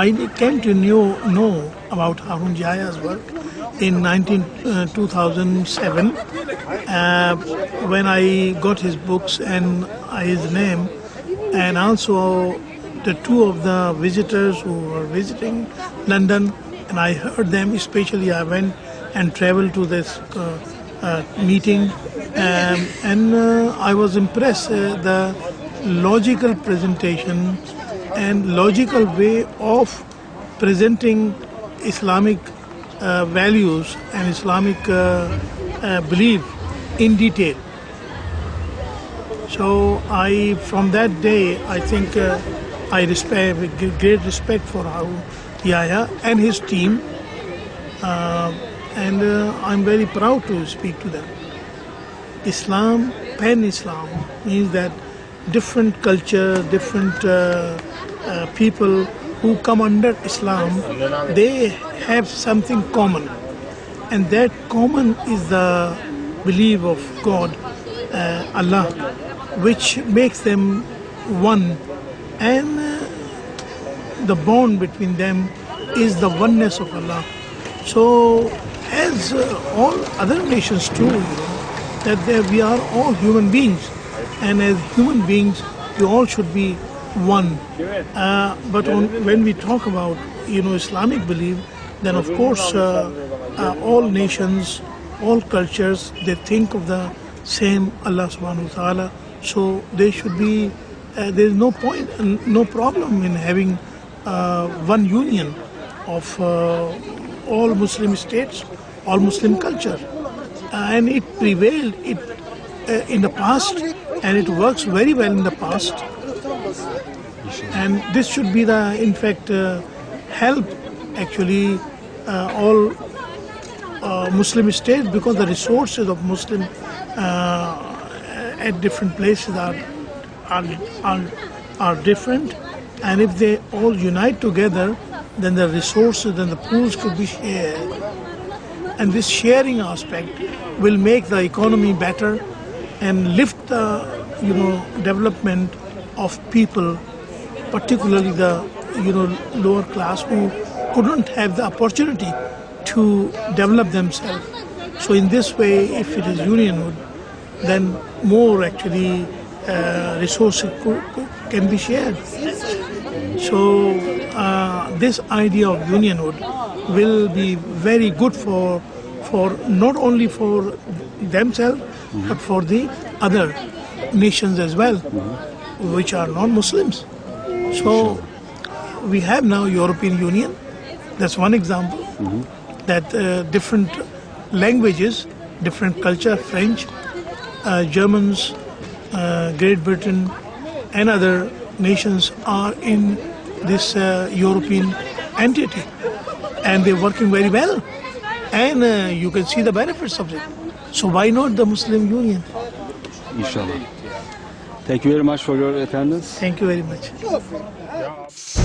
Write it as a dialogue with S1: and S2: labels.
S1: I came to know about Harun Jaya's work in 2007 when I got his books and his name, and also the two of the visitors who were visiting London, and I heard them. Especially I went and traveled to this meeting, and I was impressed the logical presentation and logical way of presenting Islamic values and Islamic belief in detail. So from that day, I think I great respect for Harun Yahya and his team, and I'm very proud to speak to them. Islam, pan-Islam, means that different culture, different people who come under Islam, they have something common, and that common is the belief of God, Allah, which makes them one, and the bond between them is the oneness of Allah. So as all other nations too, that we are all human beings, and as human beings we all should be one. But when we talk about Islamic belief, then of course all nations, all cultures, they think of the same Allah subhanahu wa ta'ala. So they should be, there is no point, no problem in having one union of all Muslim states, all Muslim culture. And it prevailed in the past, and it works very well in the past. And this should be in fact, help actually all Muslim states, because the resources of Muslim at different places are different, and if they all unite together, then the resources and the pools could be shared, and this sharing aspect will make the economy better and lift the development of people, particularly the lower class who couldn't have the opportunity to develop themselves. So in this way, if it is unionhood, then more actually resources can be shared. So this idea of unionhood will be very good for not only for themselves, but for the other nations as well, which are non-Muslims. So we have now European Union. That's one example. That different languages, different culture, French, Germans, Great Britain, and other nations are in this European entity, and they're working very well, and you can see the benefits of it. So why not the Muslim Union?
S2: Inshallah. Thank you very much for your attendance.
S1: Thank you very much.